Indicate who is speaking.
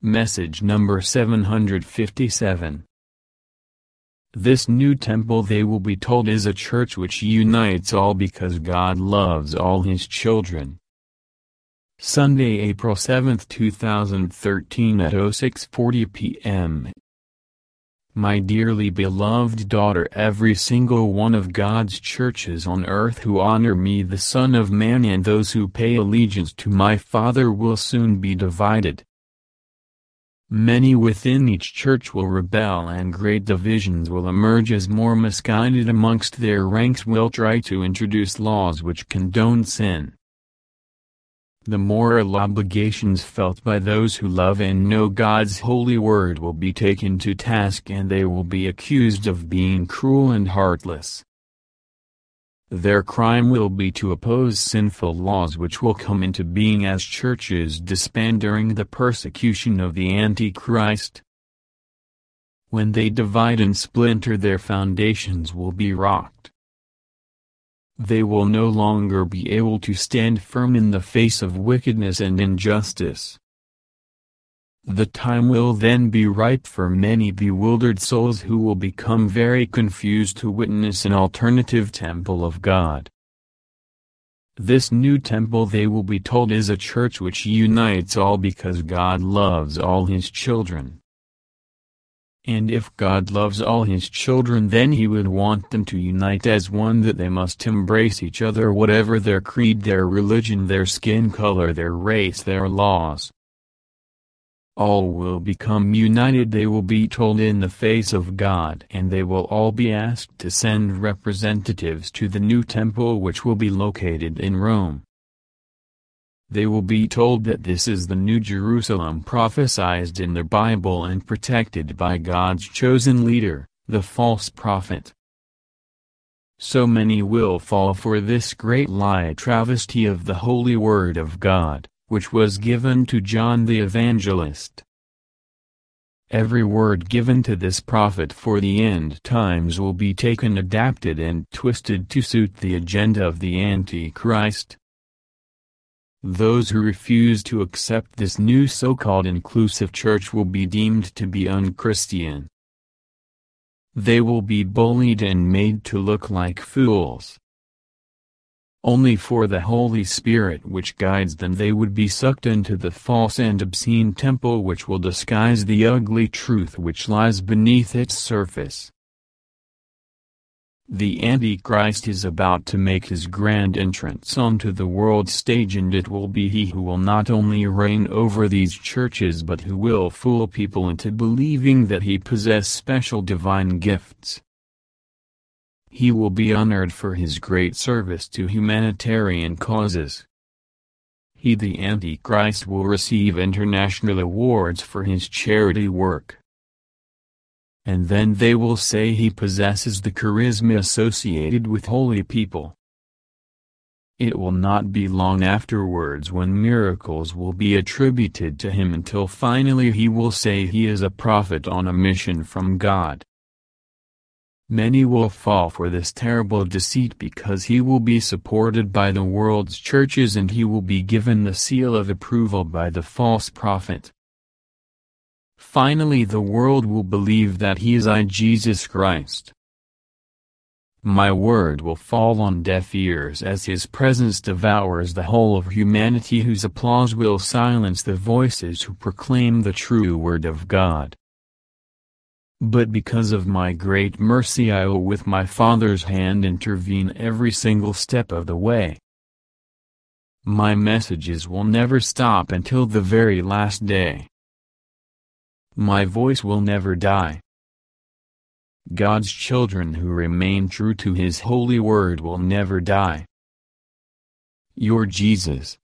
Speaker 1: Message number 757. This new temple, they will be told, is a church which unites all because God loves all His children. Sunday, April 7, 2013 at 06:40 p.m. My dearly beloved daughter, every single one of God's churches on earth who honor me, the Son of Man, and those who pay allegiance to my Father will soon be divided. Many within each church will rebel, and great divisions will emerge as more misguided amongst their ranks will try to introduce laws which condone sin. The moral obligations felt by those who love and know God's holy word will be taken to task, and they will be accused of being cruel and heartless. Their crime will be to oppose sinful laws which will come into being as churches disband during the persecution of the Antichrist. When they divide and splinter, their foundations will be rocked. They will no longer be able to stand firm in the face of wickedness and injustice. The time will then be ripe for many bewildered souls who will become very confused to witness an alternative temple of God. This new temple, they will be told, is a church which unites all because God loves all His children. And if God loves all His children, then He would want them to unite as one, that they must embrace each other whatever their creed, their religion, their skin color, their race, their laws. All will become united, they will be told, in the face of God, and they will all be asked to send representatives to the new temple which will be located in Rome. They will be told that this is the New Jerusalem prophesied in the Bible and protected by God's chosen leader, the false prophet. So many will fall for this great lie, travesty of the holy word of God, which was given to John the Evangelist. Every word given to this prophet for the end times will be taken, adapted, and twisted to suit the agenda of the Antichrist. Those who refuse to accept this new so-called inclusive church will be deemed to be unchristian. They will be bullied and made to look like fools. Only for the Holy Spirit which guides them they would be sucked into the false and obscene temple which will disguise the ugly truth which lies beneath its surface. The Antichrist is about to make his grand entrance onto the world stage, and it will be he who will not only reign over these churches but who will fool people into believing that he possesses special divine gifts. He will be honored for his great service to humanitarian causes. He, the Antichrist, will receive international awards for his charity work. And then they will say he possesses the charisma associated with holy people. It will not be long afterwards when miracles will be attributed to him, until finally he will say he is a prophet on a mission from God. Many will fall for this terrible deceit because he will be supported by the world's churches, and he will be given the seal of approval by the false prophet. Finally the world will believe that he is Jesus Christ. My word will fall on deaf ears as his presence devours the whole of humanity, whose applause will silence the voices who proclaim the true word of God. But because of my great mercy I will with my Father's hand intervene every single step of the way. My messages will never stop until the very last day. My voice will never die. God's children who remain true to His holy word will never die. Your Jesus.